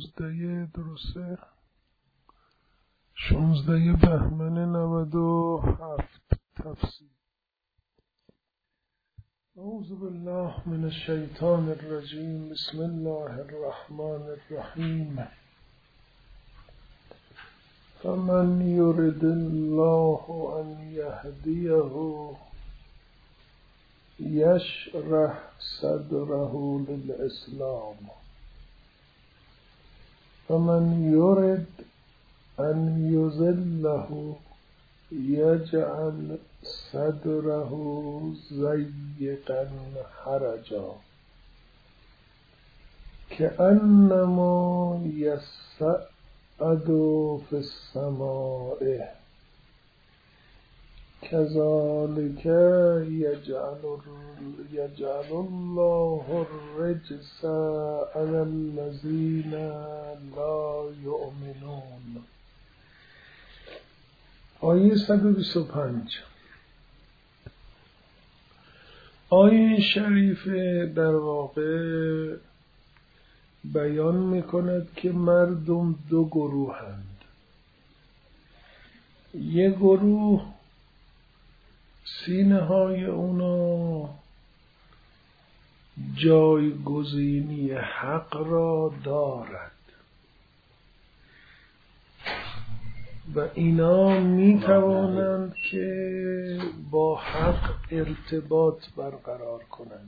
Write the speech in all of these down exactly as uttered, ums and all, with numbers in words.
شانزده درسته شانزده بهمن نود و هفت تفسیر. اعوذ بالله من الشیطان الرجیم. بسم الله الرحمن الرحیم. فمن یرد الله ان یهدیه یشرح صدره للاسلام فمن یرد ان یضله یجعل صدره ضیقا حرجا کأنما یصعد فی السماء كذلك يجعل يجعل الله الرجس على الذين لا يؤمنون. آیه صد و بیست و پنج. آیه شریف در واقع بیان میکند که مردم دو گروهند. یک گروه سینه های اونا جایگزینی حق را دارد و اینا می توانند که با حق ارتباط برقرار کنند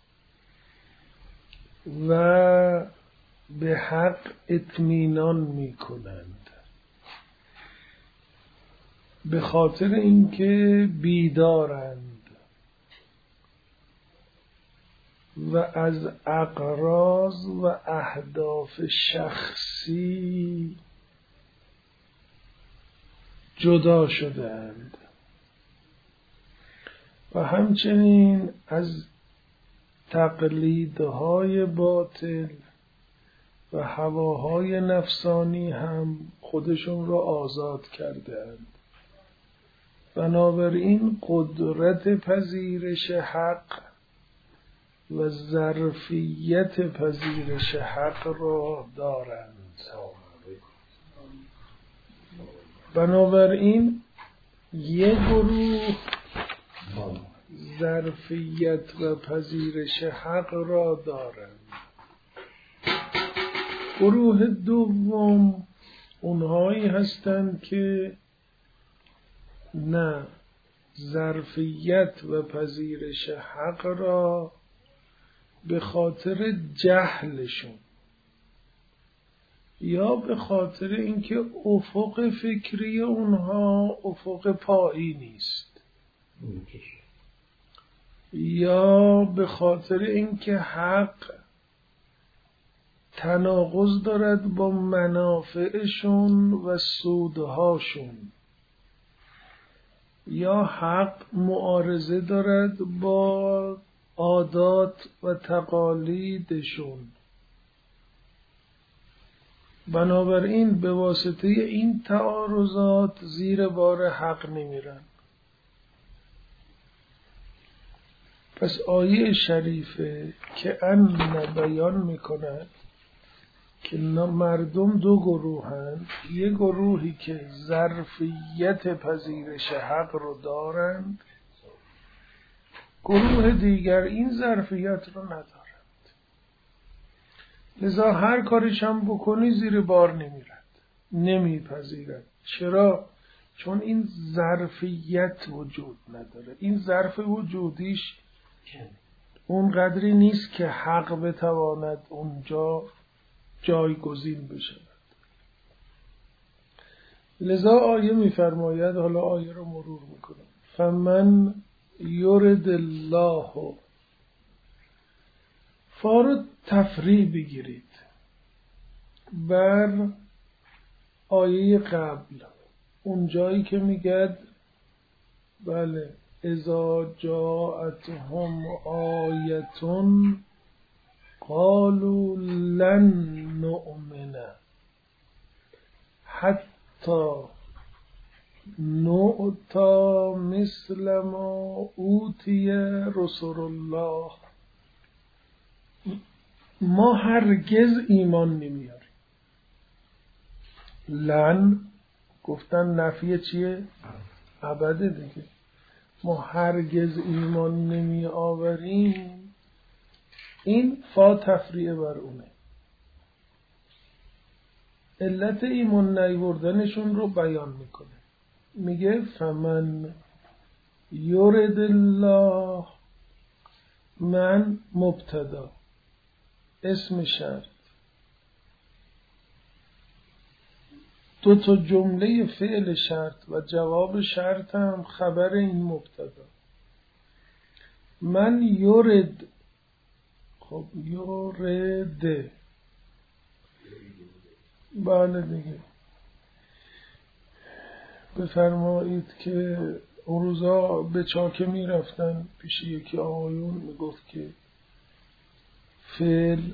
و به حق اطمینان می کنند به خاطر اینکه بیدارند و از اغراض و اهداف شخصی جدا شده‌اند و همچنین از تقلیدهای باطل و هواهای نفسانی هم خودشون را آزاد کرده‌اند. بنابراین قدرت پذیرش حق و ظرفیت پذیرش حق را دارند. بنابراین یک گروه ظرفیت و پذیرش حق را دارند. گروه دوم اونهایی هستند که نه ظرفیت و پذیرش حق را به خاطر جهلشون یا به خاطر اینکه افق فکری اونها افق پایینی است یا به خاطر اینکه حق تناقض دارد با منافعشون و سودهاشون یا حق معارضه دارد با عادات و تقالیدشون. بنابراین به واسطه این تعارضات زیر بار حق نمیرن. پس آیه شریفه که ان بیان میکند که مردم دو گروهند. یک گروهی که ظرفیت پذیرش حق رو دارند، گروه دیگر این ظرفیت رو ندارند. لذا هر کارش هم بکنی زیر بار نمیرد، نمیپذیرد. چرا؟ چون این ظرفیت وجود نداره. این ظرف وجودیش اون قدری نیست که حق بتواند اونجا جایگزین بشود. لذا آیه میفرماید، حالا آیه رو مرور میکنم، فمن یرد الله، فا رو تفریع بگیرید بر آیه قبل، اون جایی که میگد بله اذا جاءتهم آیتون قالوا لن نؤمن حتی نؤتی مثل ما اوتی رسول الله. ما هرگز ایمان نمیاریم لن گفتن نفی چیه؟ ابده دیگه. ما هرگز ایمان نمی آوریم، این فا تفریعه بر اونه. علت ایمان نیوردنشون رو بیان میکنه، میگه فمن یرد الله، من مبتدا اسم شرط، دو تا جمله فعل شرط و جواب شرط هم خبر این مبتدا. من یرد، خب یرد، بله دیگه. بفرمایید که اون روزا به چاکه می رفتن پیش یکی آقایون، می گفت که فعل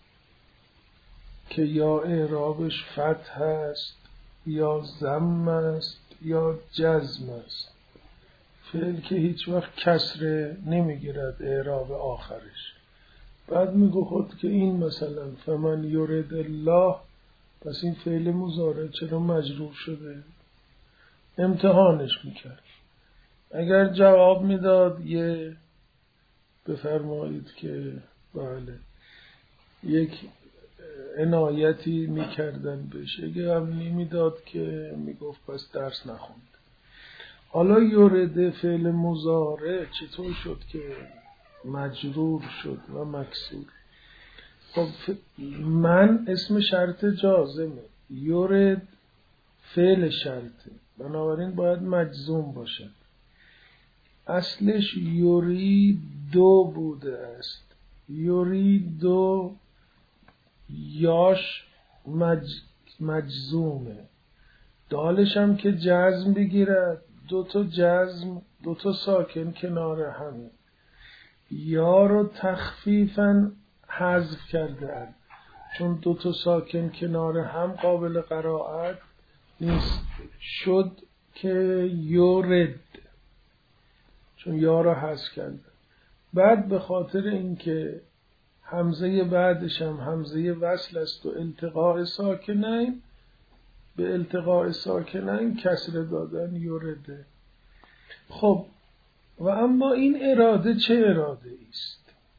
که یا اعرابش فتح است یا ضم است یا جزم است، فعل که هیچ وقت کسره نمیگیرد اعراب آخرش. بعد می گفت که این مثلا فمن یرد الله، پس این فعل مضارع چرا مجرور شده؟ امتحانش میکرد. اگر جواب میداد یه بفرمایید که بله یک عنایتی میکردن بهش، اگر هم نمیداد که میگفت پس درس نخوند. حالا یورده فعل مضارع چطور شد که مجرور شد و مکسور؟ خب من اسم شرط جازمه، یورد فعل شرطه، بنابراین باید مجزوم باشد. اصلش یوریدو بوده است، یوریدو یاش مج... مجزومه، دالش هم که جزم بگیرد، دو تا جزم دو تا ساکن کنار همه، یا رو تخفیفاً حذف کرده اند، چون دو تا ساکن کنار هم قابل قرائت نیست، شد که یورد، چون یا رو حذف کرده. بعد به خاطر اینکه همزه بعدش هم همزه وصل است و التقاء ساکنین، به التقاء ساکنین کسر دادن یورده. خب و اما این اراده چه اراده است؟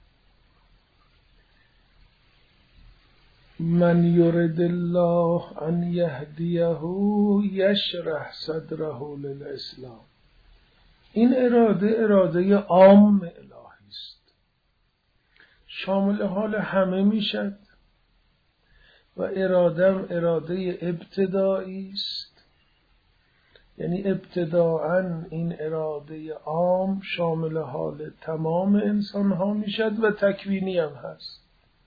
من یرد الله ان یهدیه یشرح صدره للاسلام. این اراده اراده عام الهی است، شامل حال همه میشد و ارادم اراده ابتدایی است، یعنی ابتداءً این اراده عام شامل حال تمام انسان ها میشد و تکوینی هم هست،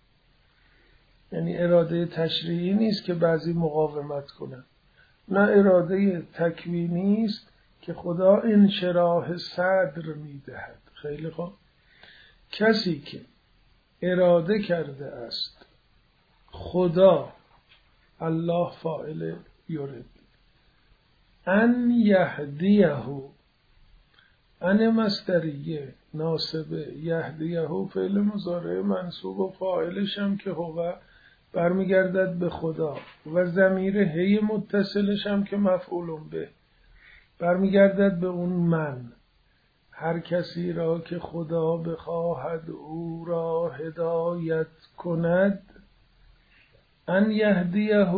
یعنی اراده تشریعی نیست که بعضی مقاومت کنند، نه، اراده تکوینی است که خدا انشراح صدر میدهد. خیلی خوب، کسی که اراده کرده است خدا، الله فاعل یرد، ان یهدیه، ان مصدریه ناصبه، یهدیه فعل مضارع منصوب و فاعلش هم که هو برمیگردد به خدا و ضمیر هی متصلش هم که مفعول به برمیگردد به اون من. هر کسی را که خدا بخواهد او را هدایت کند، ان یهدیه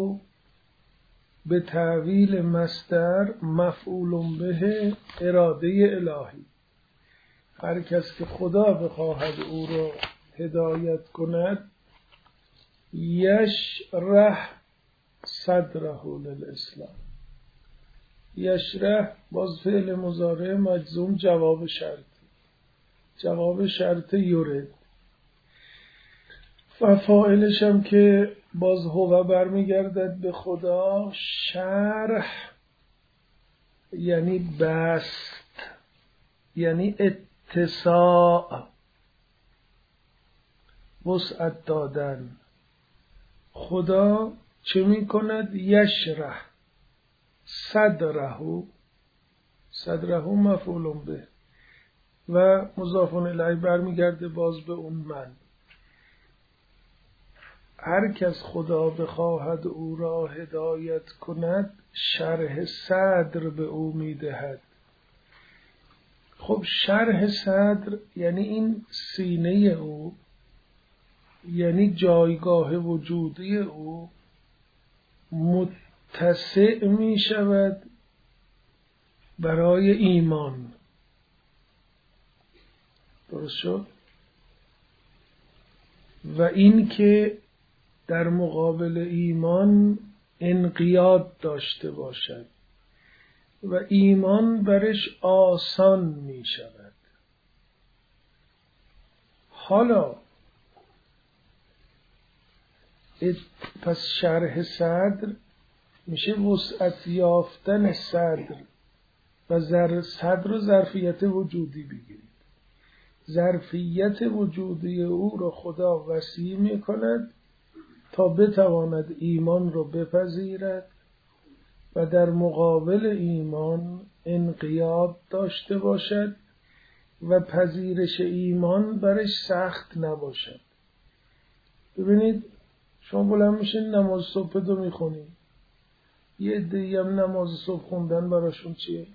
به تعویل مصدر مفعول به اراده الهی. هر کس که خدا بخواهد او را هدایت کند، یشرح صدره للاسلام. یشرح باز فعل مضارع مجزوم جواب شرط، جواب شرط یورد و فاعلش هم که باز هو برمیگردد به خدا، شرح یعنی بست، یعنی اتساع، وسعت دادن. خدا چه می کند؟ یشرح صدره، صدره مفعول به و مضاف الیه برمیگرده باز به اون من. هر کس خدا بخواهد او را هدایت کند شرح صدر به او میدهد. خب شرح صدر یعنی این سینه او، یعنی جایگاه وجودی او متسع می شود برای ایمان. درست شد؟ و این که در مقابل ایمان انقیاد داشته باشد و ایمان برش آسان می شود. حالا پس شرح صدر میشه وسعت یافتن صدر و زر صدر و ظرفیت وجودی بگیرید. ظرفیت وجودی او را خدا وسیع می کند تا بتواند ایمان را بپذیرد و در مقابل ایمان انقیاد داشته باشد و پذیرش ایمان برش سخت نباشد. ببینید شما بلند میشین نماز صبح دو میخونید، یه عده‌ای هم نماز صبح خوندن براشون چیه؟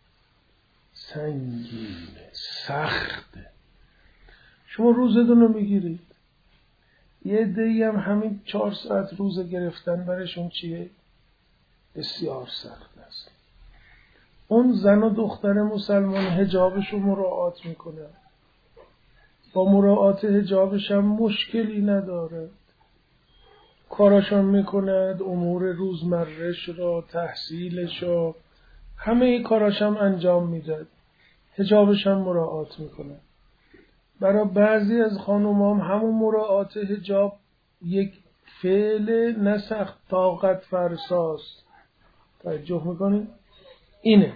سنگینه، سخته. شما روزتون رو میگیرید، یه عده‌ای هم همین چهار ساعت روزه گرفتن براشون چیه؟ بسیار سخت است. اون زن و دختر مسلمان حجابش رو مراعات میکنه، با مراعات حجابش هم مشکلی نداره، کاراشون میکند، امور روزمرهش را، تحصیلش را، همه کاراش هم انجام میداد، حجابش هم مراعات میکنه. برای بعضی از خانومام همون مراعات حجاب یک فعل نسخت طاقت فرساست. توجه میکنید؟ اینه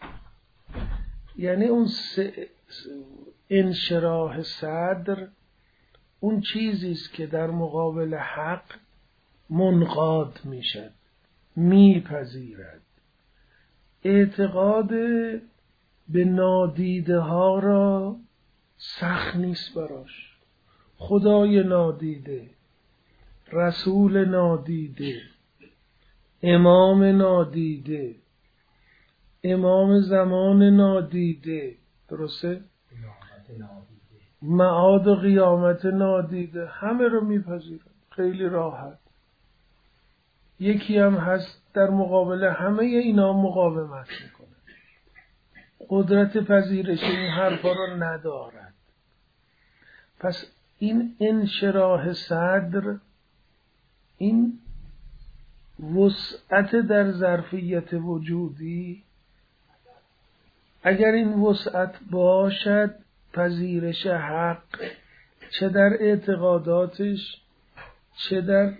یعنی اون انشراح صدر اون چیزیست که در مقابل حق منقاد میشد، میپذیرد. اعتقاد به نادیده ها را سخت نیست براش. خدای نادیده، رسول نادیده، امام نادیده، امام زمان نادیده، درسته؟ معاد و قیامت نادیده، همه رو میپذیرد خیلی راحت. یکی هم هست در مقابل همه اینا مقاومت میکنه، قدرت پذیرش این حرفا رو ندارد. پس این انشراح صدر، این وسعت در ظرفیت وجودی، اگر این وسعت باشد پذیرش حق، چه در اعتقاداتش، چه در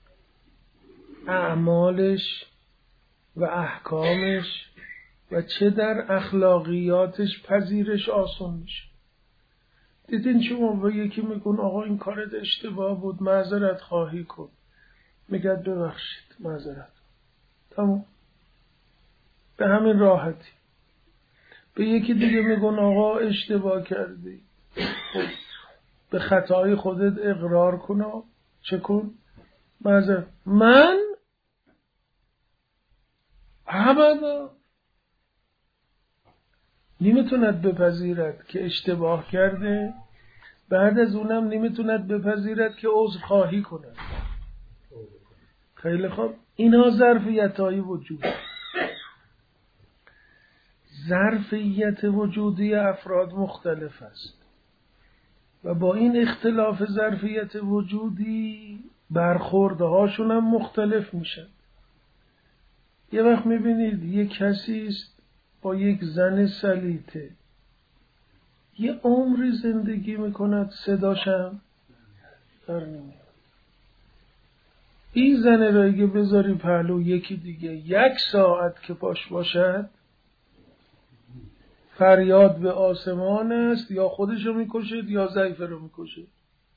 اعمالش و احکامش و چه در اخلاقیاتش، پذیرش آسان میشه. دیدین شما با یکی میگن آقا این کارت اشتباه بود، معذرت خواهی کن، میگه ببخشید معذرت، تمام، به همین راحتی. به یکی دیگه میگن آقا اشتباه کردی، خب به خطای خودت اقرار کن، چه کن؟ معذرت. من ابدا نمیتوند بپذیرد که اشتباه کرده، بعد از اونم نمیتوند بپذیرد که عذر خواهی کند. خیلی خوب، اینا ظرفیت های وجود. ظرفیت وجودی افراد مختلف است و با این اختلاف ظرفیت وجودی برخوردهاشون هم مختلف میشن. یه وقت میبینید یک کسی است با یک زن سلیته یه عمری زندگی میکند، صداشم در نمیاد. این زن را اگه بذاری پهلو یکی دیگه یک ساعت که پاش باشد، فریاد به آسمان است، یا خودشو میکشد یا ضعیفه رو میکشد،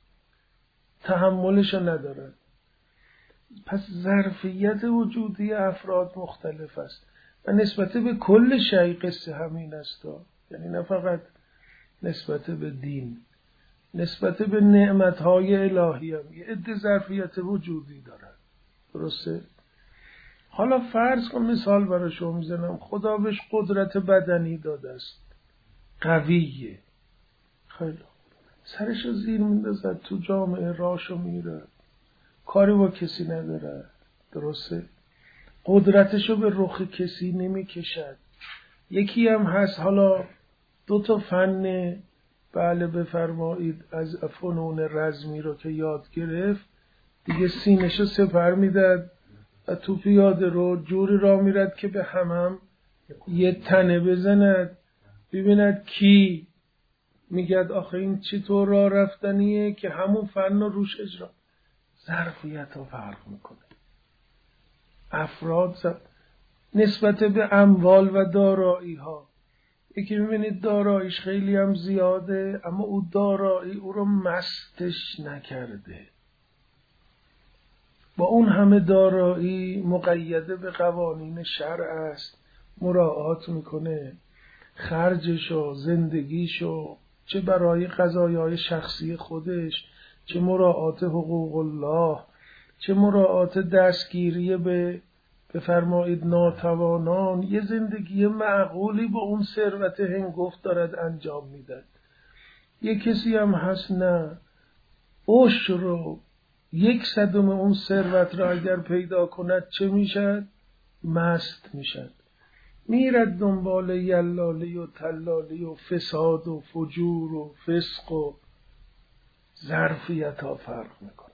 تحملشو ندارد. پس ظرفیت وجودی افراد مختلف است و نسبت به کل شیء قصه همین است، یعنی نه فقط نسبت به دین. نسبت به نعمتهای الهی هم یه عده ظرفیت وجودی دارن. درسته؟ حالا فرض کن، مثال برای شما میزنم، خدا بهش قدرت بدنی داده است، قویه، خیلی سرشو زیر میندازد تو جامعه، راشو میره، کاری با کسی نداره. درسته؟ قدرتشو به رخ کسی نمیکشد. یکی هم هست حالا دو تا فن بله بفرمایید از فنون رزمی رو که یاد گرفت، دیگه سینشو سپر میداد و تو پیاده رو جوری را میرد که به همم یه تنه بزند، ببیند کی میگد آخه این چطور راه رفتنیه، که همون فن رو روش اجرا. ظرفیت ها فرق میکنه. افراد زد. نسبت به اموال و دارایی ها، یکی میبینید داراییش خیلی هم زیاده اما او دارایی او رو مستش نکرده، با اون همه دارایی مقیده به قوانین شرع است، مراعات میکنه خرجشو، زندگیشو، چه برای قضایای شخصی خودش، چه مراعات حقوق الله، چه مراعات دستگیری به بفرمایید ناتوانان. یه زندگی معقولی با اون ثروت هنگفت دارد انجام میداد. یه کسی هم هست نه، عشر رو یک صدم اون ثروت را اگر پیدا کند چه میشد؟ مست میشد، میرد دنبال یلالی و تلالی و فساد و فجور و فسق و ظرفیت ها فرق میکنه.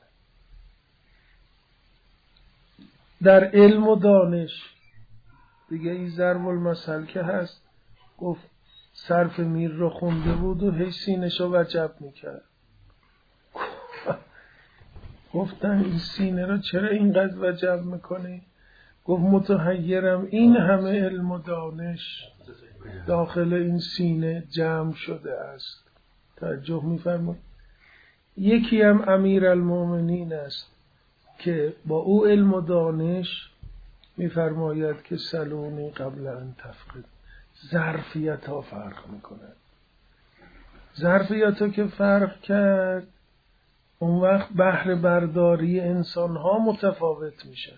در علم و دانش دیگه این ضرب المثل که هست، گفت صرف میر رو خونده بود و هی سینش رو وجب میکرد. گفتن این سینه رو چرا اینقدر وجب میکنی؟ گفت متحیرم، این همه علم و دانش داخل این سینه جمع شده است. توجه میفرمایید. یکی هم امیرالمومنین است که با او علم و دانش میفرماید که سلونی قبل ان تفقد. ظرفیت ها فرق میکنه. ظرفیت ها که فرق کرد، اون وقت بهره برداری انسان ها متفاوت میشه.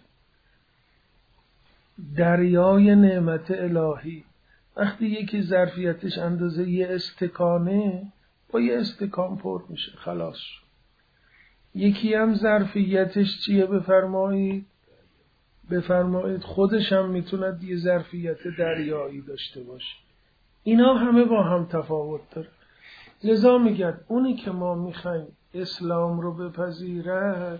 دریای نعمت الهی وقتی یکی ظرفیتش اندازه یه استکانه، با یه استکان پر میشه، خلاص. یکی هم ظرفیتش چیه بفرمایید؟ بفرمایید خودش هم میتوند یه ظرفیت دریایی داشته باشه. اینا همه با هم تفاوت داره. لذا میگد اونی که ما میخوایم اسلام رو بپذیرد،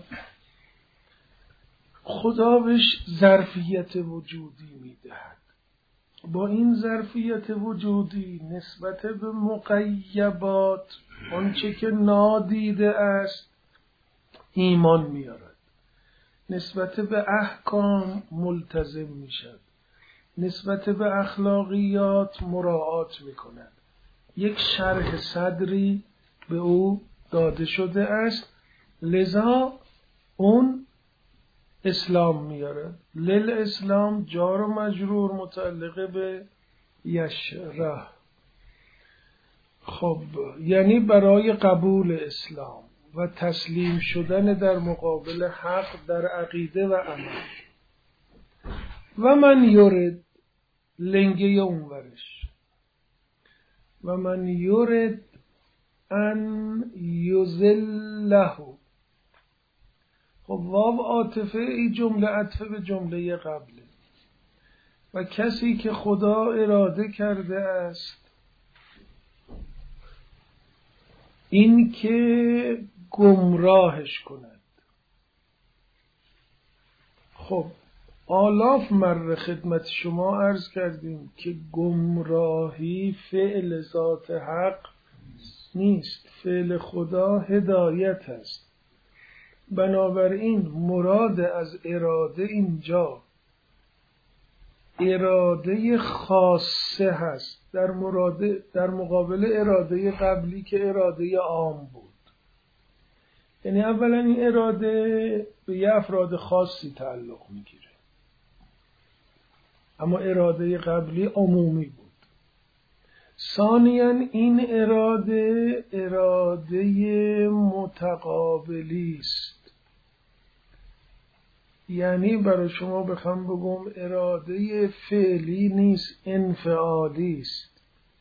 خدا بهش ظرفیت وجودی میدهد. با این ظرفیت وجودی نسبت به مغیبات، آنچه که نادیده است، ایمان میارد. نسبت به احکام ملتزم میشد. نسبت به اخلاقیات مراعات میکند. یک شرح صدری به او داده شده است، لذا اون اسلام میاره. لل اسلام جار و مجرور متعلق به یشرح. خب یعنی برای قبول اسلام و تسلیم شدن در مقابل حق در عقیده و عمل. و من یورد لنگه اونورش، و من یورد ان یذله. خب واو عاطفه، این جمله عطفه به جمله قبله. و کسی که خدا اراده کرده است این که گمراهش کند. خب آلاف مره خدمت شما عرض کردیم که گمراهی فعل ذات حق نیست، فعل خدا هدایت است. بنابراین مراد از اراده اینجا اراده خاصه هست در مراده در مقابل اراده قبلی که اراده عام بود. یعنی اولا این اراده به یه افراد خاصی تعلق میگیره، اما اراده قبلی عمومی بود. ثانیاً این اراده اراده متقابلی است. یعنی برای شما بخوام بگم اراده فعلی نیست، انفعالی است.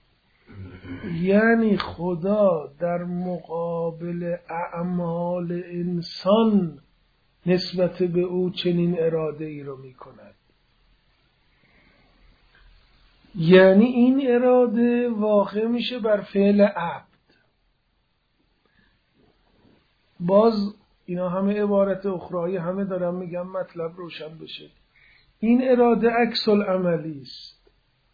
یعنی خدا در مقابل اعمال انسان نسبت به او چنین اراده ای رو می کند. یعنی این اراده واقع میشه بر فعل عبد. باز اینا همه عبارت اخرایی همه دارم میگم مطلب روشن بشه. این اراده عکس العملی است.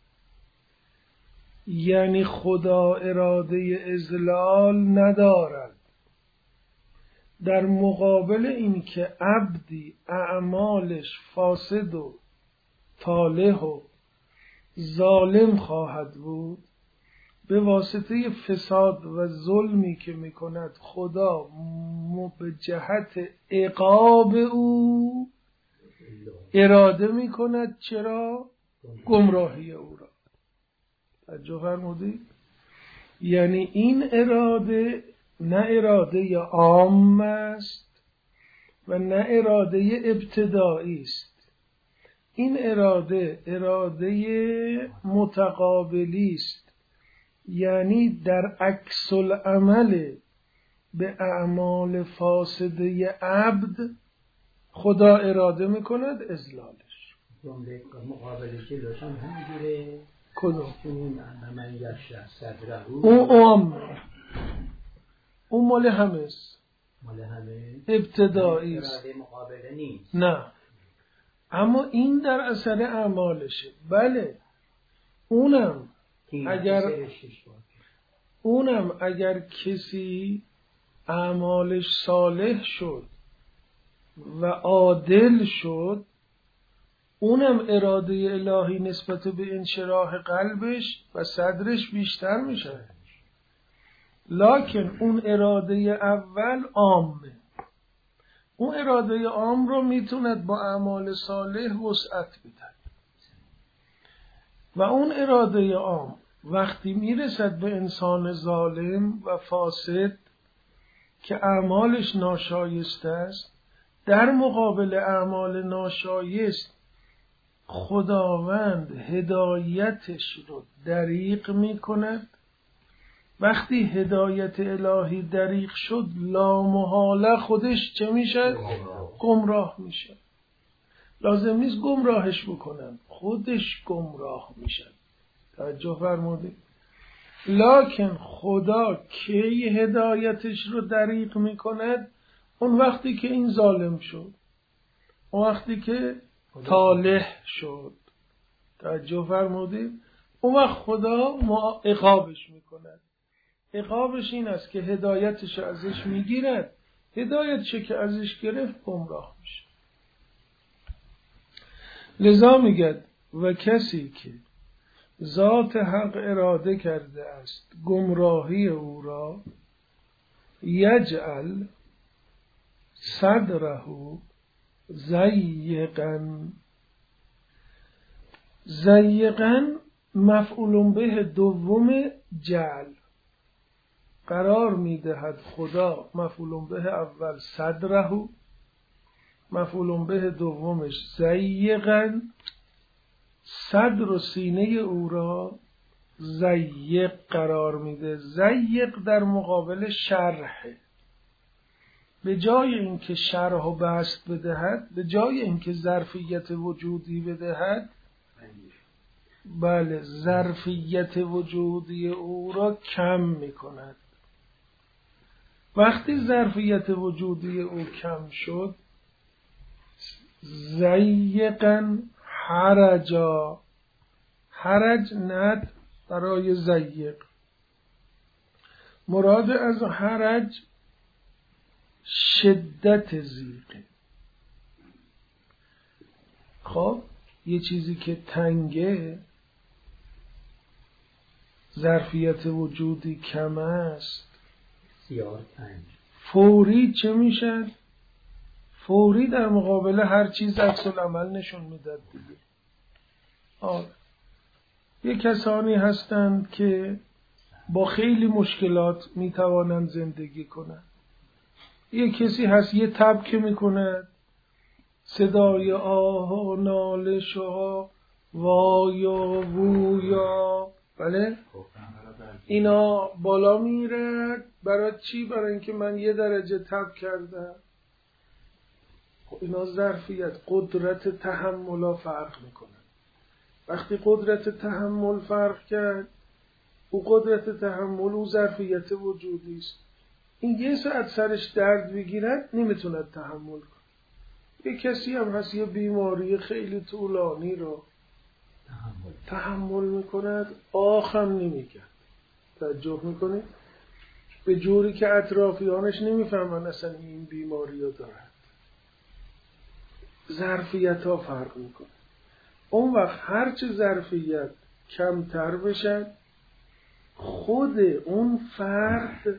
یعنی خدا اراده اذلال ندارد. در مقابل این که عبدی اعمالش فاسد و طالح و ظالم خواهد بود، به واسطه فساد و ظلمی که میکند خدا به جهت عقاب او اراده میکند. چرا؟ گمراهی او را. توجه فرمودید؟ یعنی این اراده نه اراده عام است و نه اراده ابتدایی است. این اراده اراده متقابلی است. یعنی در عکس العمل به اعمال فاسده عبد خدا اراده میکند ازلالش. جمله مقابله که داشتم همینجوره. کدوم؟ چون من یش صدره اون عام اون مال همه است. مال همه ابتدایی است. اراده مقابله نیست. نه، اما این در اثر اعمالشه. بله اونم اگر اونم اگر کسی اعمالش صالح شد و عادل شد، اونم اراده الهی نسبت به انشراح قلبش و صدرش بیشتر میشه. لکن اون اراده اول عامه. اون اراده عام رو میتوند با اعمال صالح وسعت بده و اون اراده عام وقتی میرسد به انسان ظالم و فاسد که اعمالش ناشایست است، در مقابل اعمال ناشایست خداوند هدایتش رو دریغ میکند. وقتی هدایت الهی دریغ شد لامحاله خودش چه میشه؟ گمراه میشه. لازم نیست گمراهش بکنن، خودش گمراه میشه. توجه فرمودید؟ لکن خدا کی هدایتش رو دریغ میکند؟ اون وقتی که این ظالم شد، اون وقتی که طالح شد. توجه فرمودید؟ اون وقت خدا عقابش میکند. عقابش این است که هدایتش ازش میگیرد. هدایتش که ازش گرفت گمراه میشه. لذا میگد و کسی که ذات حق اراده کرده است گمراهی او را، یجعل صدره ضیقا. ضیقا مفعول به دوم جعل قرار میدهد خدا. مفعول به اول صدره، مفعول به دومش ضیقا. صدر و سینه او را ضیق قرار میده. ضیق در مقابل شرح. به جای اینکه شرح و بسط بدهد، به جای اینکه ظرفیت وجودی بدهد، بله ظرفیت وجودی او را کم میکند. وقتی ظرفیت وجودی او کم شد، ضیقا حرجا. حرج ند برای ضیق. مراد از حرج شدت ضیقه. خب یه چیزی که تنگه، ظرفیت وجودی کم است، بسیار تنگ، فوری چه میشه؟ فوری در مقابل هر چیز عکس العمل نشون میداد دیگه. آه. یه کسانی هستند که با خیلی مشکلات میتوانند زندگی کنند. یه کسی هست یه تب که میکند صدای آه و نالش و وایا وویا، بله اینا بالا میره. برای چی؟ برای اینکه من یه درجه تب کردم. اینا ظرفیت، قدرت تحمل فرق میکنه. وقتی قدرت تحمل فرق کرد، او قدرت تحمل او ظرفیت وجودی است. این یه ساعت سرش درد بگیرد نمیتونه تحمل کنه. یه کسی هم هست یه بیماری خیلی طولانی رو تحمل, تحمل میکند، آخم نمیگه. توجه میکنه به جوری که اطرافیانش نمیفهمن اصلا این بیماری رو دارد. ظرفیت ها فرق میکنه. اون وقت هرچه ظرفیت کمتر بشد، خود اون فرد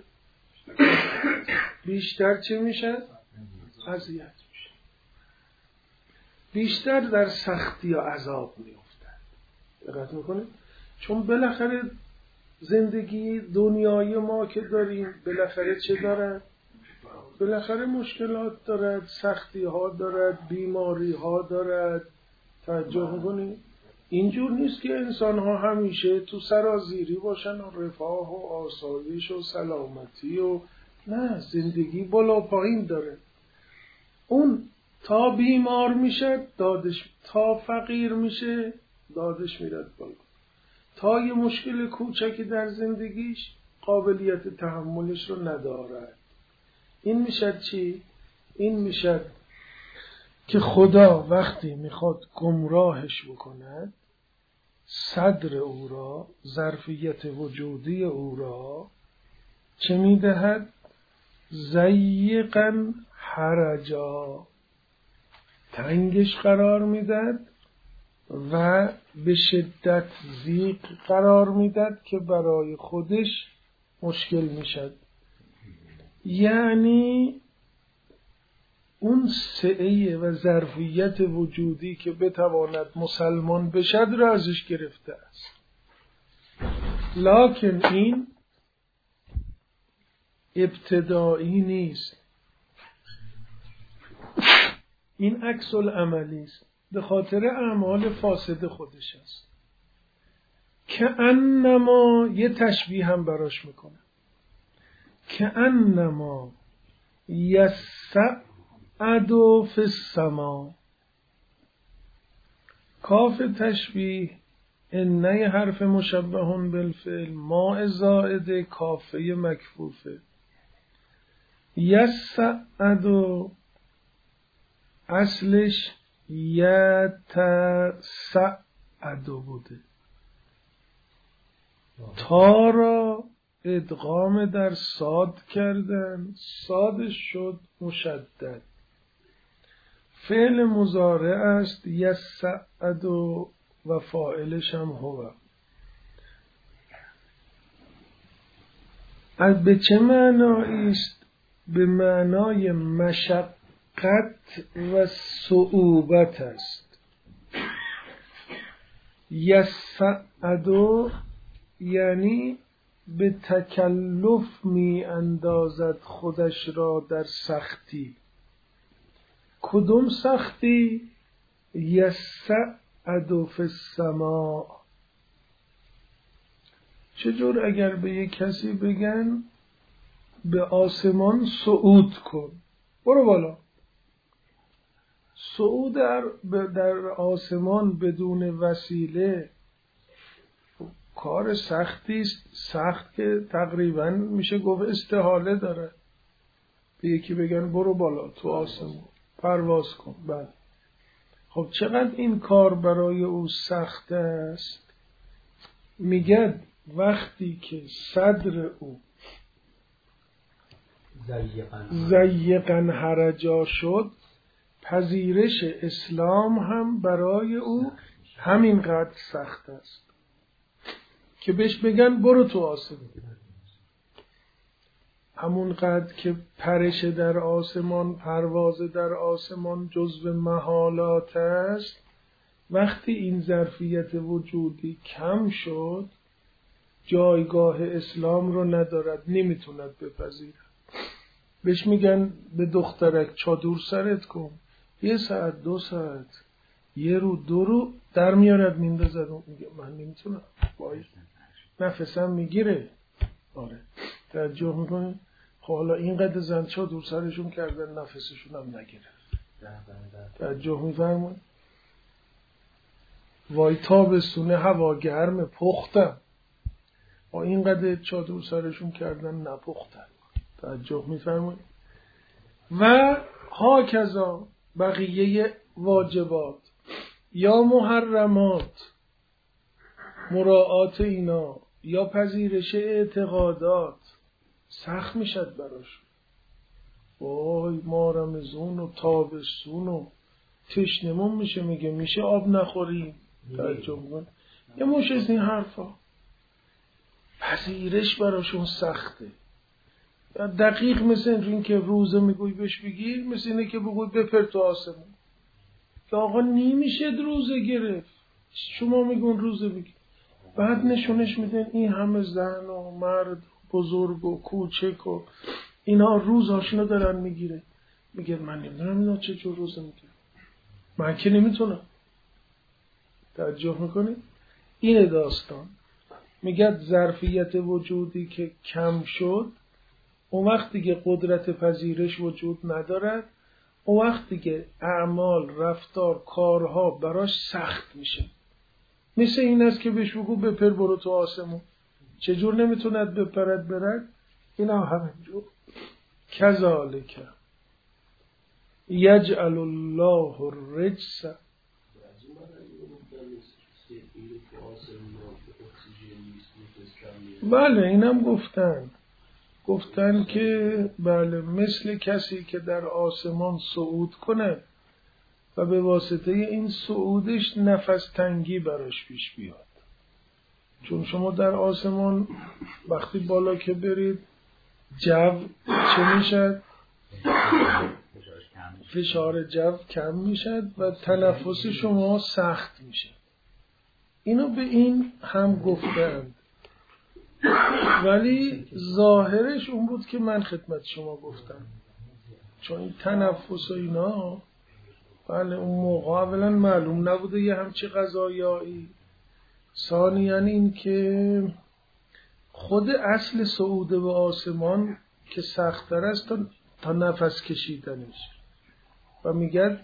بیشتر چه میشه؟ اذیت میشه، بیشتر در سختی یا عذاب میافتد. دقت میکنید؟ چون بالاخره زندگی دنیای ما که داریم بالاخره چه دارد؟ بالاخره مشکلات دارد، سختی ها دارد، بیماری ها دارد. توجه میکنید؟ اینجور نیست که انسان ها همیشه تو سرازیری باشن و رفاه و آسایش و سلامتی و نه، زندگی بالا پایین داره. اون تا بیمار میشه دادش، تا فقیر میشه دادش میرد بالا، تا یه مشکل کوچکی در زندگیش قابلیت تحملش رو ندارد. این میشه چی؟ این میشه که خدا وقتی میخواد گمراهش بکند، صدر او را، ظرفیت وجودی او را چه میدهد؟ ضیقاً حرجا، تنگش قرار میدهد و به شدت ضیق قرار میدهد که برای خودش مشکل میشد. یعنی اون سعه و ظرفیت وجودی که بتواند مسلمان بشد را ازش گرفته است. لکن این ابتدایی نیست، این عکس العملی است، به خاطر اعمال فاسد خودش است. که انما یه تشبیه هم براش میکنه، که انما یسعدو فی السما. کاف تشبیه انه حرف مشبه بالفعل، ما زائد کافه مکفوفه. یسعدو اصلش یتسعدو بوده، تا را ادغام در صاد کردن، صادش شد مشدد. فعل مضارع است یسعدو و فاعلش هم هو. از به چه معنایی است؟ به معنای مشقت و صعوبت است. یسعدو یعنی به تکلف می اندازد خودش را در سختی. کدوم سختی؟ یسعدو فی السما. چجور اگر به یک کسی بگن به آسمان صعود کن، برو بالا، صعود در, در آسمان بدون وسیله کار سختی است، سخت که تقریبا میشه گفت استحاله داره. به یکی بگن برو بالا تو آسمان پرواز کن، بله. خب چقدر این کار برای او سخت است؟ میگه وقتی که صدر او ضیقاً حرجا شد، پذیرش اسلام هم برای او همینقدر سخت است که بهش بگن برو تو آسمان. همونقدر که پرش در آسمان، پرواز در آسمان جزو محالات است، وقتی این ظرفیت وجودی کم شد جایگاه اسلام رو ندارد، نمیتوند بپذیرد. بهش میگن به دخترک چادر سرت کن، یه ساعت دو ساعت یه رو دو رو در میارد میندازد، میگه من نمیتونم، وای نفسم میگیره. آره توجه میکنه. حالا اینقدر زن چادر سرشون کردن نفسشون هم نگیره. توجه میفرمون. وای تابستونه هوا گرم پختم، با اینقدر چادر سرشون کردن نپختن. توجه میفرمون. و ها کذا بقیه واجبات یا محرمات، مراعات اینا یا پذیرش اعتقادات سخت میشد براش. وای ما رمزون و تابستون و تشنمون میشه، میگه میشه آب نخوریم. توجه کن. یه مش از این حرفا پذیرش براشون سخته. دقیق مثل این که روزه میگوی بهش بگیر، مثل اینه که بگوی بپر تو آسمون که آقا نمیشه روزه گرفت، شما میگون روزه بگیر. بعد نشونش میدن این همه زن و مرد بزرگ و کوچک و اینا روزاشونو دارن میگیره، میگه من نمیدونم اینا چه جور روزه میگیره، من که نمیتونم. توجه میکنی؟ این داستان میگه ظرفیت وجودی که کم شد، اون وقت دیگه قدرت پذیرش وجود ندارد، اون وقت دیگه اعمال، رفتار، کارها براش سخت میشه. مثل این است که بهش بگو بپر برو تو آسمون، چجور نمیتوند بپرد برد؟ اینا همینجور. کذالک یجعل الله الرجس. بله اینم گفتن گفتن که بله مثل کسی که در آسمان صعود کنه و به واسطه این صعودش نفس تنگی براش پیش بیاد. چون شما در آسمان وقتی بالا که برید جو چه میشد؟ فشار جو کم میشد و تنفس شما سخت میشه. اینو به این هم گفتند، ولی ظاهرش اون بود که من خدمت شما گفتم. چون این تنفس و اینا بله اون موقع اولا معلوم نبوده یه همچی غذایایی، ثانیاً این که خود اصل صعود به آسمان که سخت‌تر است تا, تا نفس کشیدنش. و میگه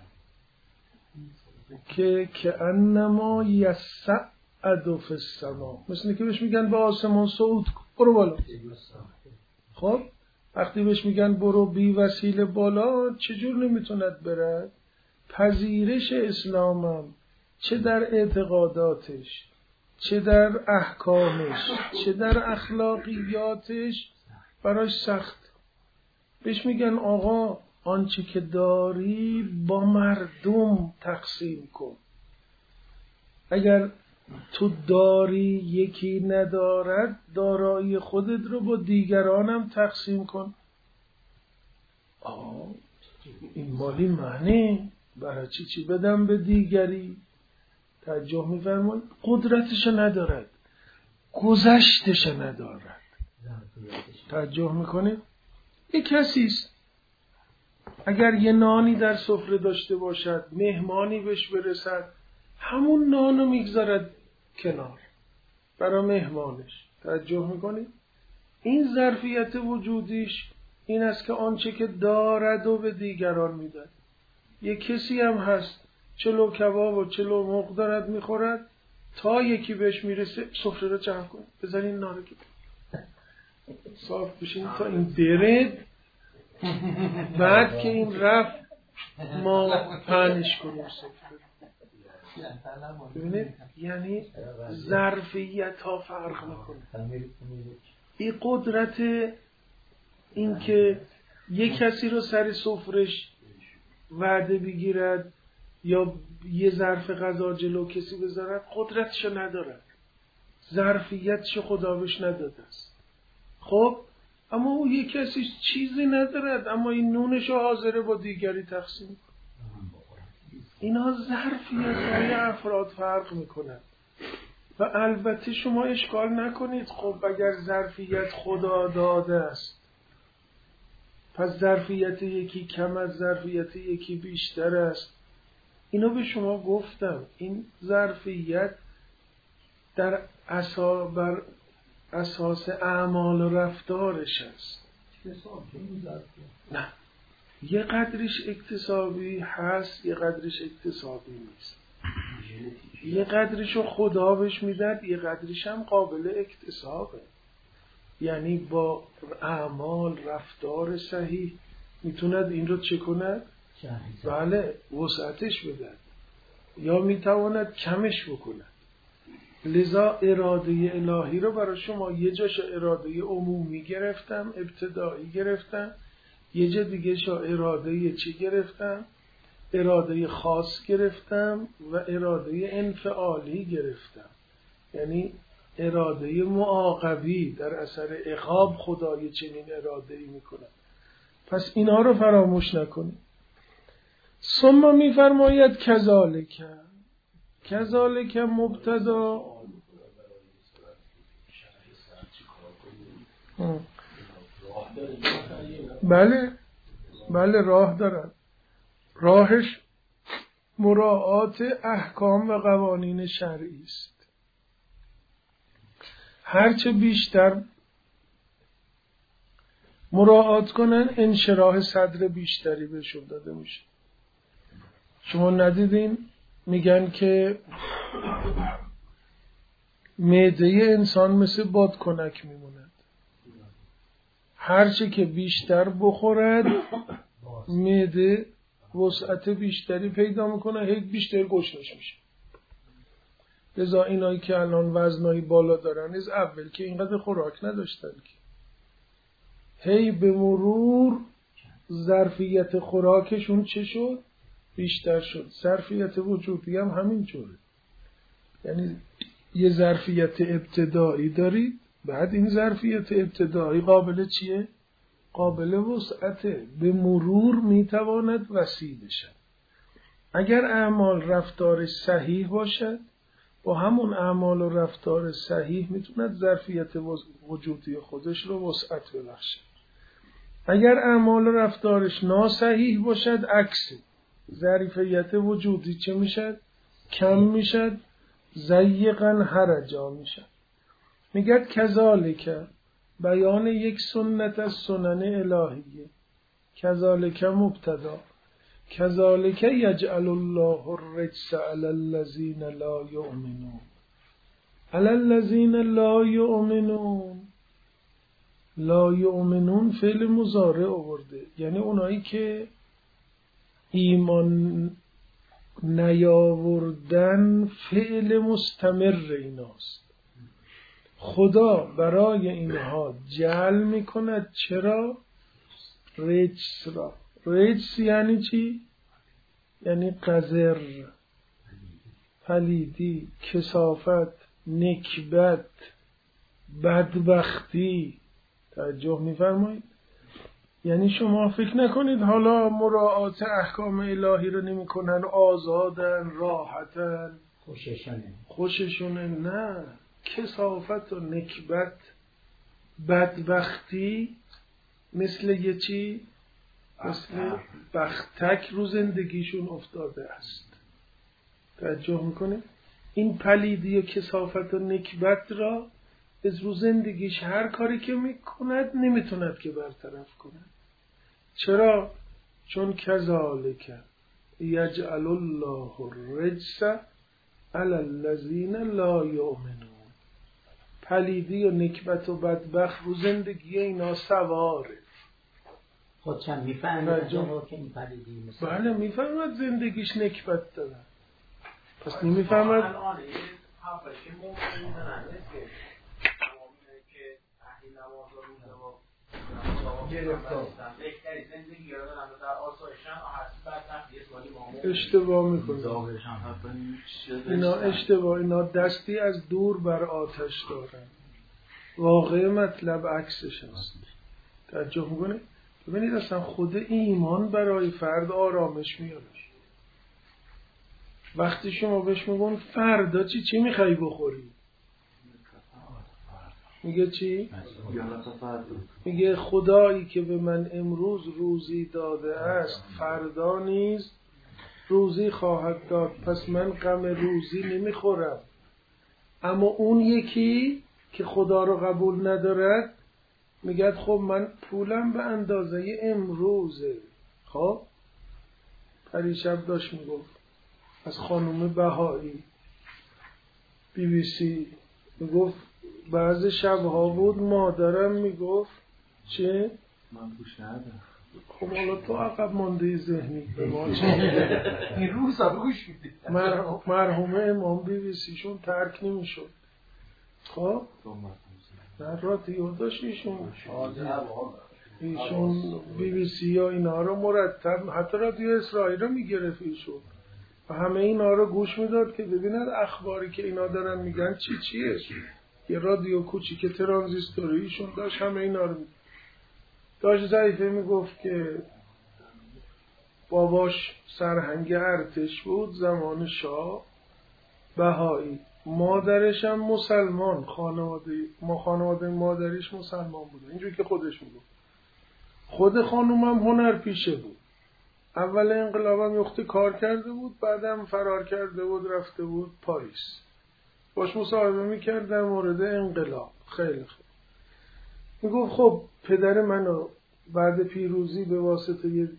که که انما یصعد فی السما، مثل که بهش میگن به آسمان صعود برو بالا. خب وقتی بهش میگن برو بی وسیله بالا، چجور نمیتوند برد؟ پذیرش اسلامم چه در اعتقاداتش، چه در احکامش، چه در اخلاقیاتش براش سخت. بهش میگن آقا آنچه که داری با مردم تقسیم کن. اگر تو داری یکی ندارد، دارایی خودت رو با دیگرانم تقسیم کن. آه این مالی منه، برای چی چی بدم به دیگری؟ توجه می‌فرمایید؟ قدرتش ندارد، گذشتش ندارد. توجه میکنید؟ یک کسیست اگر یه نانی در سفره داشته باشد، مهمانی بهش برسد، همون نانو میگذارد کنار برای مهمانش. توجه میکنید؟ این ظرفیت وجودیش این است که آنچه که دارد و به دیگران میدهد. یک کسی هم هست چلو کباب و چلو مرغ دارد میخورد، تا یکی بهش میرسه سفره رو جمع کن، بزنین ناره که صاف بشین تا این برد، بعد که این رفت ما پهنش کنیم سفره. ببینید یعنی ظرفیت ها فرق میکنه. این قدرت این که یک کسی رو سر سفرش وعده بگیرد یا یه ظرف غذا جلو کسی بذارد، قدرتشو ندارد، ظرفیتشو خدا بهش نداده است. خب اما او یک کسی چیزی ندارد، اما این نونشو حاضره با دیگری تقسیم کنه. اینا ظرفیت های افراد فرق میکنند. و البته شما اشکال نکنید، خب اگر ظرفیت خدا داده است، پس ظرفیت یکی کم از ظرفیت یکی بیشتر است. اینو به شما گفتم. این ظرفیت در اسا بر اساس اعمال و رفتارش است. نه، یه قدرش اکتسابی هست، یه قدرش اکتسابی نیست. یه قدرشو خدا بهش میداد، یه قدرش هم قابل اکتسابه. یعنی با اعمال رفتار صحیح میتوند این رو چه کند؟ بله، وسعتش بدهد یا میتواند کمش بکند. لذا اراده الهی رو برای شما یه جاش اراده عمومی گرفتم، ابتدایی گرفتم، یه جا دیگه شا اراده چی گرفتم؟ اراده خاص گرفتم و اراده انفعالی گرفتم. یعنی اراده معاقبی، در اثر عقاب خدای چنین اراده‌ای میکنه. پس اینها رو فراموش نکنید. ثم میفرماید کذالک، کذالک مبتدا. بله بله راه دارد. راهش مراعات احکام و قوانین شرعی است. هرچه بیشتر مراعات کنن انشراح صدر بیشتری بهشون داده میشه. شما ندیدین میگن که معده انسان مثل بادکنک میموند، هرچه که بیشتر بخورد معده وسعت بیشتری پیدا میکنه، هی بیشتر گشنش میشه. لذا اینایی که الان وزنایی بالا دارن از اول که اینقدر خوراک نداشتن که هی به مرور ظرفیت خوراکشون چه شد؟ بیشتر شد. ظرفیت وجودی هم همین جوره. یعنی یه ظرفیت ابتدایی دارید، بعد این ظرفیت ابتدایی قابل چیه؟ قابل وسعته، به مرور میتواند وسیع بشد. اگر اعمال رفتارش صحیح باشد، با همون اعمال و رفتار صحیح میتوند ظرفیت وجودی خودش رو وسعت ببخشه. اگر اعمال و رفتارش ناصحیح باشد، عکس ظرفیت وجودی چه میشد؟ کم میشد، ضیقا حرجا میشد. میگه کذالک، بیان یک سنت از سنن الهیه. کذالک مبتدا، کذالک یجعل الله الرجس علی الذین لا یؤمنون. علی الذین لا یؤمنون، لا یؤمنون فعل مضارع آورده، یعنی اونایی که ایمان نیاوردن فعل مستمر ایناست. خدا برای اینها جعل میکند. چرا؟ رجس را. رجس یعنی چی؟ یعنی قذر، پلیدی، کثافت، نکبت، بدبختی. توجه میفرمایید؟ یعنی شما فکر نکنید حالا مراعات احکام الهی رو نمی کنن، آزادن، راحتن، خوششونه خوششونه. نه، کثافت و نکبت، بدبختی مثل یه چی؟ مثل بختک رو زندگیشون افتاده است. توجه میکنه؟ این پلیدی و کثافت و نکبت را از رو زندگیش هر کاری که میکند نمیتوند که برطرف کند. چرا؟ چون کذالک یجعل الله الرجس علی الذین لا یؤمنون. پلیدی و نکبت و بدبخت رو زندگی اینا سواره. خودشم میفهمد که این پلیدی مثل بله میفهمد زندگیش نکبت داره. پس نمیفهمد الان این حرفش که ممکن میزنن که تمامی که اهل نماز و روزه و گرفتار بهتری زندگی رو دارن در آسایشن هستی بعد تحت یه سوالی معمول اشتباه میکنه. اینا اشتباه، اینا دستی از دور بر آتش دارن. واقع مطلب عکسش هست. توجه میکنه؟ ببینید اصلا خود ایمان برای فرد آرامش میاره. وقتی شما بهش میگن فردا چی چی میخوای بخوری، میگه چی؟ میگه خدایی که به من امروز روزی داده است فردا نیز روزی خواهد داد، پس من غم روزی نمیخورم. اما اون یکی که خدا رو قبول ندارد میگه خب من پولم به اندازه امروزه. خب پریشب داشت میگفت از خانم بهایی بی بی سی، میگفت بعض شبها بود مادرم میگفت چه؟ من گوش ندارم. خب حالا تو عقب مانده ذهنی به ما چه؟ این روز هم گوش میدید. مرحومه امام بی بی سی شون ترک نمیشد. خب نه رادیو داشت ایشون ایشون بی بی سی یا اینا رو مرتب، حتی رادیو اسرائیل رو میگرفت ایشون و همه اینا رو گوش میداد که ببیند اخباری که اینا دارن میگن چی چیه. یه رادیو کوچیک ترانزیستوری ایشون داشت همه اینا رو داشت. ضعیفه میگفت که باباش سرهنگ ارتش بود زمان شاه بهایی، مادرش هم مسلمان، خانواده ما خانواده مادریش مسلمان بود، اینجوری که خودش میگفت. خود خانومم هنرپیشه بود، اول انقلابم یخته کار کرده بود، بعدم فرار کرده بود رفته بود پاریس. باش مصاحبه میکردم مورد انقلاب. خیلی خوب. میگفت خب پدر منو بعد پیروزی به واسطه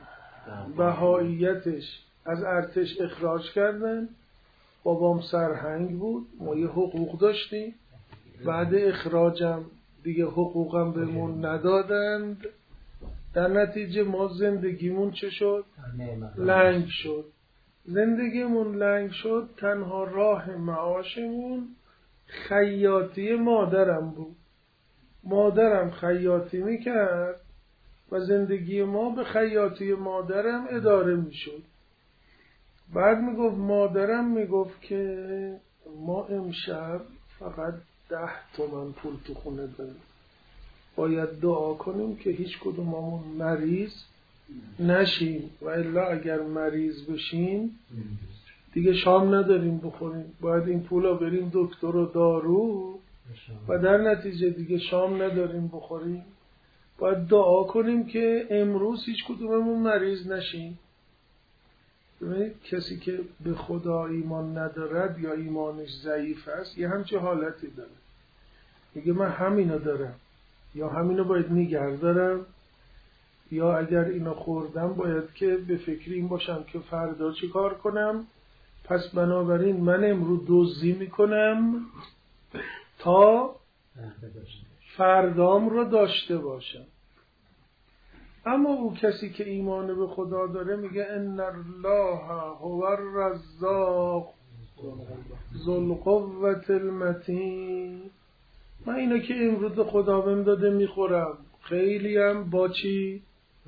بهاییتش از ارتش اخراج کردن، بابام سرهنگ بود، ما یه حقوق داشتیم، بعد اخراجم دیگه حقوقم بهمون ندادند، در نتیجه ما زندگیمون چه شد؟ لنگ شد. زندگیمون لنگ شد، تنها راه معاشمون خیاطی مادرم بود. مادرم خیاطی میکرد و زندگی ما به خیاطی مادرم اداره میشد. بعد میگفت مادرم میگفت که ما امشب فقط ده تومن پول تو خونه داریم، باید دعا کنیم که هیچ کدوممون مریض نشیم و الا اگر مریض بشیم دیگه شام نداریم بخوریم، باید این پولا بریم دکتر و دارو و در نتیجه دیگه شام نداریم بخوریم، باید دعا کنیم که امروز هیچ کدوممون مریض نشیم. ببینید کسی که به خدا ایمان ندارد یا ایمانش ضعیف است یه همچه حالتی داره، میگه من همینو دارم، یا همینو باید نگه دارم، یا اگر اینو خوردم باید که به فکر این باشم که فردا چی کار کنم، پس بنابراین من امروز دزدی میکنم تا فردام رو داشته باشم. اما او کسی که ایمان به خدا داره میگه ان الله هو الرزاق ذو القوة المتین، من اینا که امروز خدا بهم داده میخورم، خیلی هم با چی؟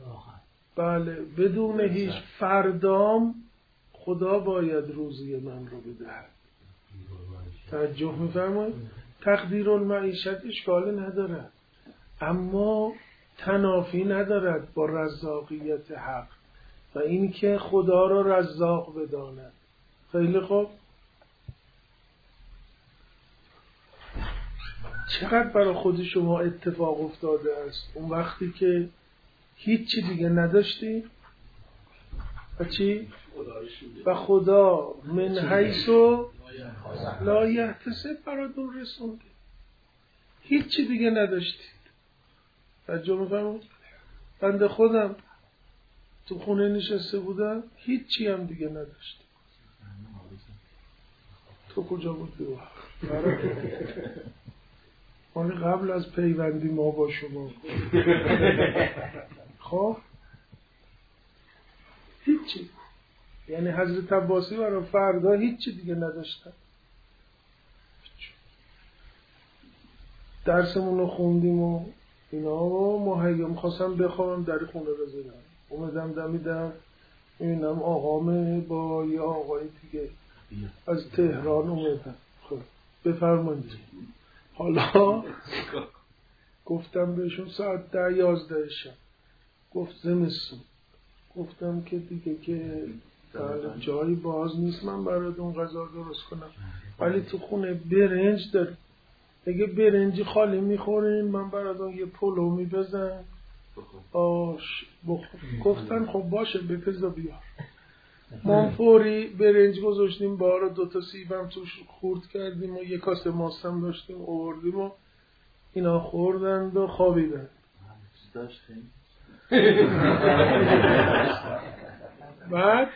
بله بدون هیچ فردام خدا باید روزی من رو بدهد. توجه میفرمایید؟ تقدیر المعیشت اشکال نداره، اما تنافی ندارد با رزاقیت حق و این که خدا را رزاق بداند. خیلی خوب. چقدر برای خود شما اتفاق افتاده است اون وقتی که هیچی دیگه نداشتی و چی؟ و خدا من حیث لا یحتسب براتون رسونده، هیچی دیگه نداشتید. توجه می‌فرمایید؟ بنده خودم تو خونه نشسته بودم هیچی هم دیگه نداشتم. تو کجا بودی؟ مال قبل از پیوندی ما با شما. خب هیچی، یعنی حضرت عباسی برای فردا هیچی دیگه نداشتن. درسمون رو خوندیم و اینا و مهیم خواستم بخوام در خونه رو زدم، اومدم دمیدم اینم آقام با یه آقای دیگه از تهران اومدن. خب بفرمایید. حالا گفتم بهشون ساعت ده یازده شب، گفت زمستون، گفتم که دیگه که جایی باز نیست من براتون غذا درست کنم، ولی تو خونه برنج داریم. اگه برنجی خالی میخورین من براتون یه پلو میبزن آش بخور. گفتن خب باشه بپزا بیار. ما فوری برنج گذاشتیم بارا، دوتا سیبم توش خورد کردیم و یه کاسه ماستم داشتیم آوردیم و اینا خوردند و خوابیدن. بعد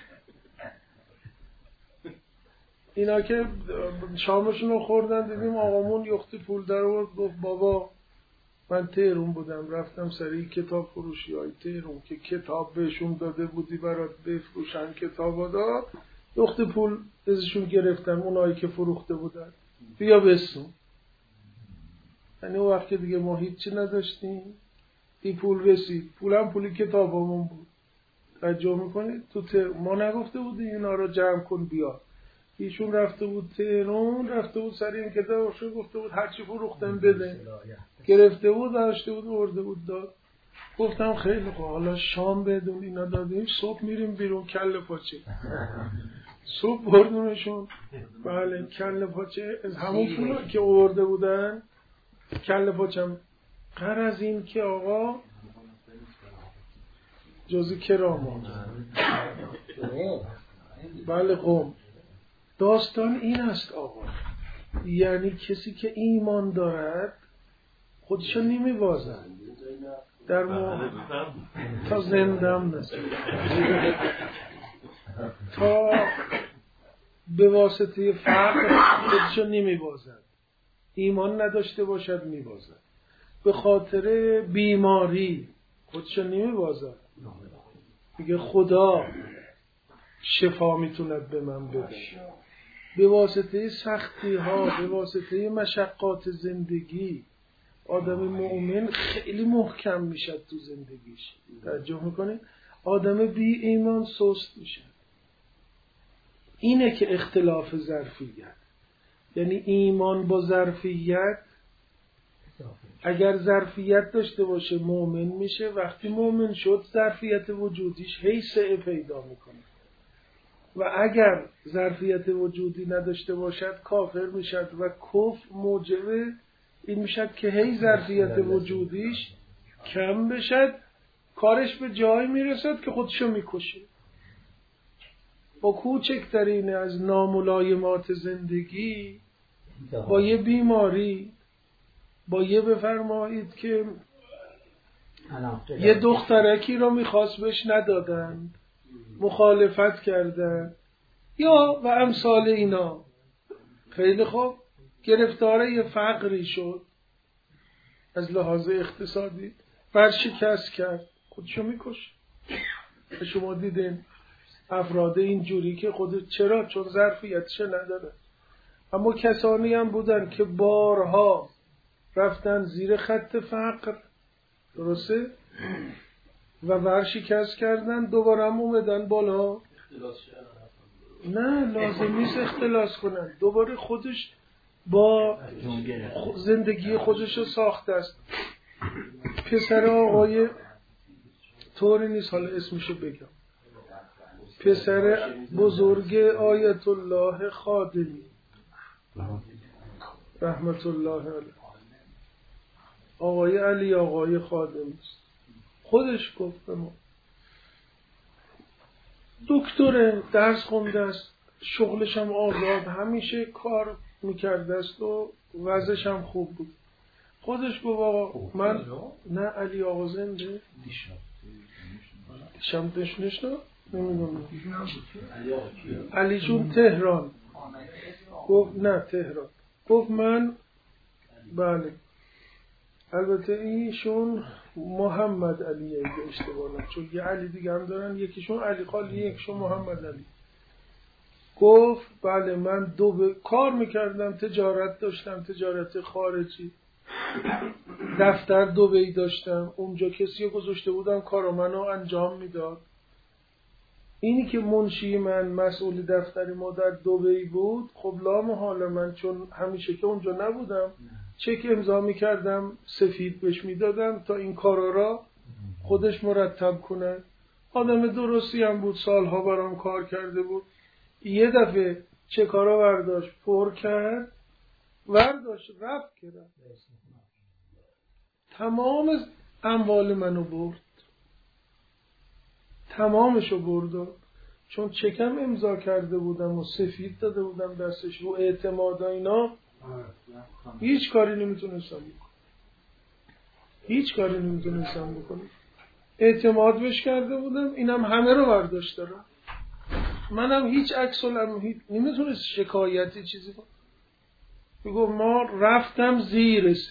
اینا که شامشون رو خوردن دیدیم آقامون یختی پول در آورد، گفت بابا من تهرون بودم رفتم سری کتاب فروشی های تهرون که کتاب بهشون داده بودی برات بفروشن کتاب داد، یختی پول ازشون گرفتم اونایی که فروخته بودن بیا بسون. یعنی اون وقت دیگه ما هیچی نداشتیم، این پول رسید، پولم پولی کتابمون بود. توجه میکنید تو تهرون ما نگفته بودیم اینا رو جمع کن بیا، ایشون رفته بود تهران، رفته بود سری این کتاب شو گفته بود هرچی فروختن بده، گرفته بود داشته بود ورده بود داد. گفتم خیلی خوب حالا شام بدون اینا دادیم، صبح میریم بیرون کله پاچه. صبح بردونشون بله کله پاچه از همون پولا که آورده بودن کله پاچم. غیر از این که آقا جزی کرامات بله قوم داستان این است آقا، یعنی کسی که ایمان دارد خودشو نمیبازد در ما تا زندم نسید تا به واسطه فقر خودشو نمیبازد، ایمان نداشته باشد میبازد، به خاطر بیماری خودشو نمیبازد، میگه خدا شفا میتوند به من بده. به واسطه سختی ها به واسطه مشقات زندگی آدم مؤمن خیلی محکم میشد تو زندگیش. توجه میکنه آدم بی ایمان سست میشه. اینه که اختلاف ظرفیت، یعنی ایمان با ظرفیت، اگر ظرفیت داشته باشه مؤمن میشه، وقتی مؤمن شد ظرفیت وجودیش حیثه پیدا میکنه و اگر ظرفیت وجودی نداشته باشد کافر میشد و کفر موجب این میشد که هی ظرفیت وجودیش کم بشد، کارش به جایی میرسد که خودشو میکشه. با کوچکترین از ناملایمات زندگی، با یه بیماری، با یه بفرمایید که یه دخترکی رو میخواست بهش ندادن، مخالفت کردن یا و امثال اینا، خیلی خوب گرفتار یه فقری شد از لحاظ اقتصادی، ورشکست کرد، خودشو میکشه. شما دیدین افراد اینجوری که خود چرا؟ چون ظرفیتش نداره. اما کسانی هم بودن که بارها رفتن زیر خط فقر، درسته؟ و ورشکست کردن، دوباره هم اومدن بالا. نه لازم نیست اختلاس کنن، دوباره خودش با زندگی خودش رو ساخته است. پسر آقای طوری نیست حالا اسمشو بگم، پسر بزرگ آیت الله خادمی رحمت الله علیه، آقای علی آقای خادمی خودش گفت به ما دکتره، درس خونده است، شغلش هم آزاد، همیشه کار میکرده است و وضعش هم خوب بود. خودش گفت آقا من نه علی آقا زنده شم دشنشنا نمیدونم علی جون تهران، گفت نه تهران، گفت من بله البته ایشون محمد علیه اگه اشتباه نکنم، چون یه علی دیگه هم دارن، یکیشون علی خالی یکیشون محمد علی. گفت بله من دو ب... کار میکردم، تجارت داشتم، تجارت خارجی، دفتر دبی داشتم، اونجا کسی رو گذاشته بودم کارو منو انجام میداد. اینی که منشی من مسئول دفتری ما در دبی بود، خب لا محاله من چون همیشه که اونجا نبودم چک امضا میکردم سفید بهش میدادم تا این کارا را خودش مرتب کنه. آدم درستی هم بود، سالها برام کار کرده بود. یه دفعه چه کارا برداشت پر کرد ورداشت رفت که رفت. تمام اموال منو برد، تمامشو برد، چون چکم امضا کرده بودم و سفید داده بودم دستش و اعتماد اینا، هیچ کاری نمیتونستم بکنم، هیچ کاری نمیتونستم بکنم. اعتماد بهش کرده بودم، اینم همه رو برداشت دارم. منم هیچ عکس العمل هیچ نمیتونست شکایتی چیزی کنم. بگو ما رفتم زیر صفر.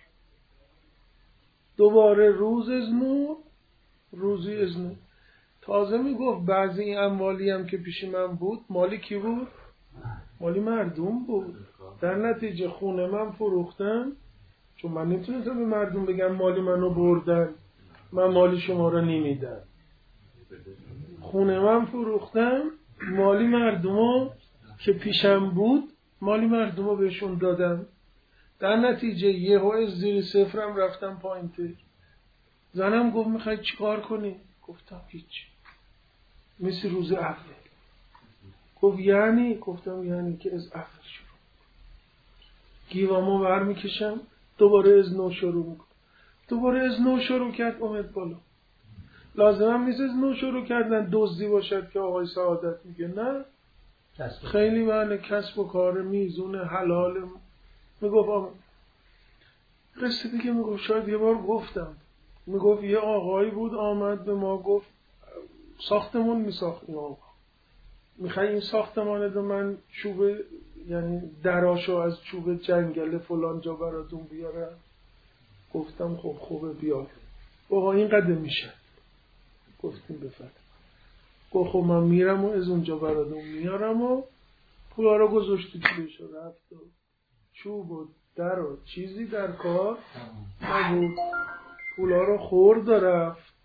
دوباره روز از نو، روزی از نو. تازه میگفت بعضی اموالی هم که پیش من بود مالی کی بود؟ مالی مردم بود. در نتیجه خونه من فروختم، چون من نمیتونستم به مردم بگم مالی منو بردن، من مالی شما رو نمیدم. خونه من فروختم، مالی مردمو که پیشم بود مالی مردمو بهشون دادم. در نتیجه یهو از زیر صفرم رفتم پایین تر. زنم گفت میخوای چیکار کنی؟ گفتم هیچ، مثل روز اول. گفت یعنی؟ گفتم یعنی که از اول شروع، گیوامو بر میکشم دوباره از نو شروع میکنم. دوباره از نو شروع کرد اومد بالا. لازم هم نیست از نو شروع کردن دزدی باشد که آقای سعادت میگه نه، خیلی بله کسب و کار میزون حلال. میگفت آم قصه دیگه میگفت شاید یه بار گفتم، میگفت یه آقایی بود آمد به ما گفت ساختمون میساخت این آقا، میخوای این ساختمانه دو من چوب یعنی دراشو از چوب جنگل فلان جا براتون بیارم. گفتم خب خوبه بیار. آقا این قدر میشه. گفتیم بفرد. گفت خب من میرم و از اونجا براتون میارم و پولا رو گذاشتی توش و رفت و چوب و در و چیزی در کار نبود. پولا رو خورد و رفت.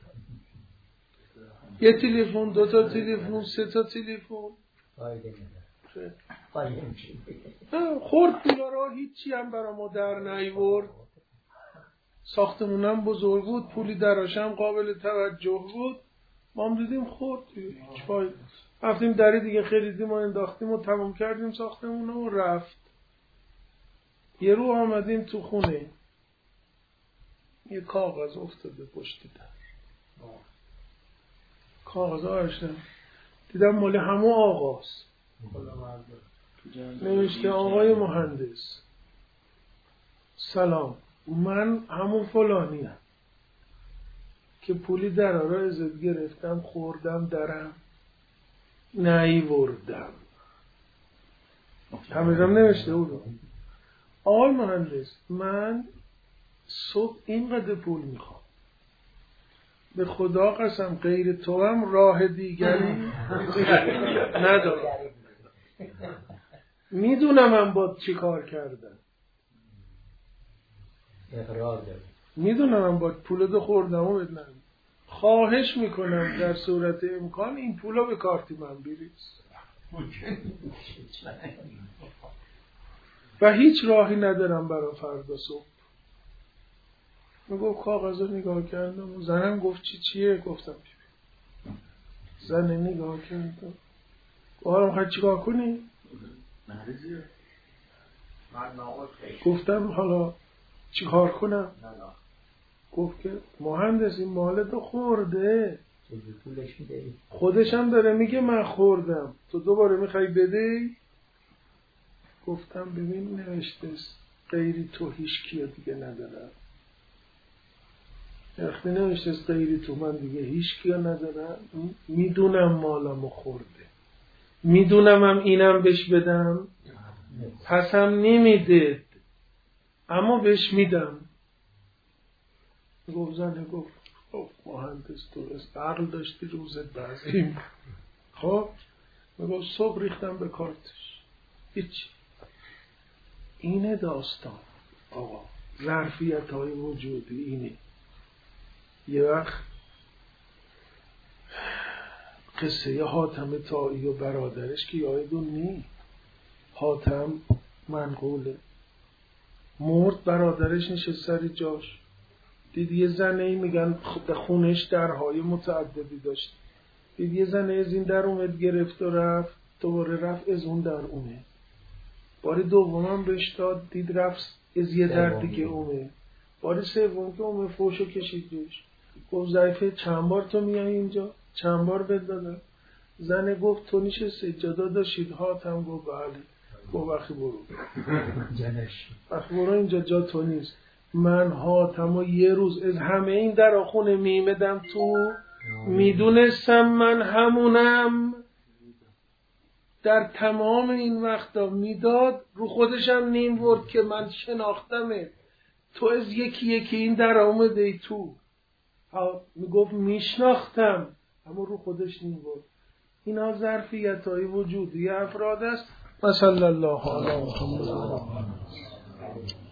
یه تلفن، دو تا تلفن، سه تا تلفن خورد پولا رو، هیچی هم برا ما در نیورد. ساختمونم بزرگ بود، پولی دراشم قابل توجه بود، ما هم دیدیم خورد هیچ فایده. رفتیم دری دیگه خریدیم و انداختیم و تمام کردیم ساختمونم و رفت. یه رو آمدیم تو خونه، یه کاغذ افتاده پشت در، کاغذ آرشتم دیدم مال همون آقاست. نوشته آقای مهندس سلام، من همون فلانیم که پولی در آرا ازت گرفتم خوردم درم نیوردم. همیدم نوشته بودم آقای مهندس من صبح اینقدر پول میخوام، به خدا قسم غیر تو هم راه دیگری ندارم، میدونم من با چی کار کردم، میدونم من با پول دو خوردم و بدنم، خواهش میکنم در صورت امکان این پولا به کارتی من بریز. و هیچ راهی ندارم برای فردا صبح. میگو کاغذ رو نگاه کردم و زنم گفت چی چیه؟ گفتم ببین. زن نگاه کردم حالا میخوای چیکار کنی؟ گفتم حالا چیکار کنم؟ گفت که مهندس این مال تو خورده، خودش هم داره میگه من خوردم، تو دوباره میخوای بده؟ گفتم ببین نوشته غیری تو هیچ کیا دیگه ندارم، وقتی نوشته غیری تو من دیگه هیچ کیا ندارم، میدونم مالمو خورده، میدونم هم اینم بهش بدم پس هم نمیده اما بهش میدم. گفت زنه گفت خب مهندس درست عقل داشتی روزت بعضیم. خب میگفت صبح ریختم به کارتش هیچ. اینه داستان آقا، ظرفیت های وجودی اینه. یه وقت قصه حاتم طایی و برادرش که یادتون نی، حاتم منقوله مرد، برادرش نشست سر جاش، دید یه زنه ای میگن خونش درهای متعددی داشت، دید یه زنه از این در اومد گرفت و رفت، دوباره رفت از اون در اومد، بار دومم بهش داد، دید رفت از یه در دیگه اومه. بار سوم که اومه فوشو کشید روش، گفت ضعیفه چند بار تو میای اینجا؟ چند بار بهت دادم؟ زنه گفت تو نیشه سجاده داشتید هاتم؟ گفت بله. گفت وقتی برو وقتی برو اینجا جا تو نیست. من هاتم و یه روز از همه این در خونه میمدم تو، میدونستم من همونم. در تمام این وقتا میداد رو خودشم نیم برد که من شناختمه، تو از یکی یکی این در آمده ای تو. میگفت میشناختم اما رو خودش نیم برد. اینا ظرفیت های وجودی افراد است. و صلی الله علی محمد.